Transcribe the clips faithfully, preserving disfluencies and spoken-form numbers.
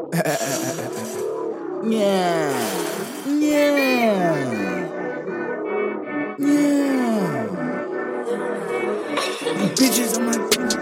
Yeah, yeah, yeah. These bitches on my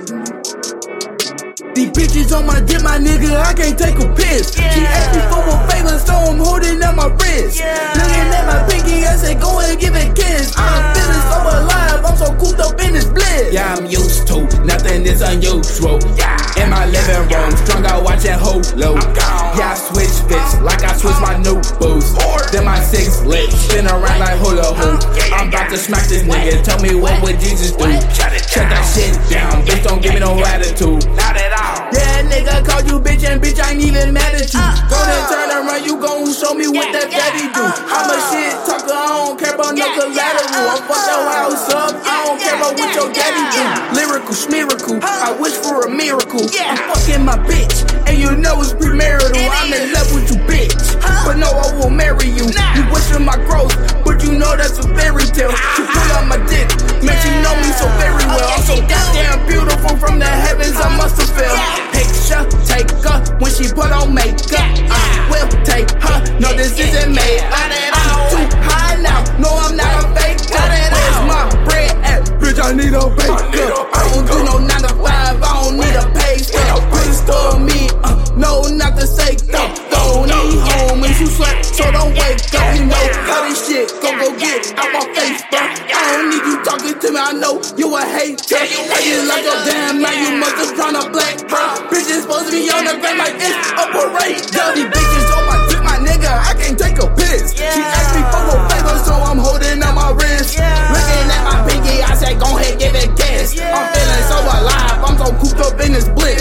These bitches on my dick, my nigga, I can't take a piss. Yeah. She asked me for more favors, so I'm holding up my wrist. Yeah. Looking at my pinky, I say go and give it a kiss. Yeah. I'm feeling so alive, I'm so cooped up in this bliss. Yeah, I'm used to, nothing is unusual. Yeah. In my living room, strung out watching Hulu. Yeah, I switch fits, like I switch my new boots. Then my six lit, spin around like hula hoop. I'm about to smack this nigga, tell me what would Jesus do? Shut that shit down, bitch, don't give me no attitude. Not at all. Yeah, nigga, call you bitch, and bitch, I ain't even mad at you. Go and turn around, you gon' show me what that daddy do. I'm a shit talker, I don't care about no collateral. I fuck your house up, I don't care about what your daddy do. Lyrical, schmiracle, I wish for a miracle. I'm fucking my bitch, and you know it's premarital. I'm in love with you, bitch, but no, I won't marry you. You wishing my growth, but you know that's a fairy tale. She pull out my dick, man, she know me so very well. I'm so goddamn beautiful from the heavens, I must have fell. Picture taker when she put on makeup. I will take her. No, this isn't made up. I'm too high now. No, I'm not a faker. Where's my bread at? Bitch, I need a baker. I don't do no nine to five. I don't need a pay stub. Please tell me, uh, no, not to say though. Don't need home when you slept, so don't wake up. You know how this shit gon' go get out my face, bro. I don't need you talking to me. I know you a hater. I just like your damn man. You must have drawn a black, bro. Bitches supposed to be on the ground like it's a parade. These bitches on my dick, my nigga, I can't take a piss. Yeah. She asked me for more favors, so I'm holding up my wrist. Yeah. Looking at my pinky, I said, go ahead, give it gas. Yeah. I'm feeling so alive, I'm so cooped up in this bliss.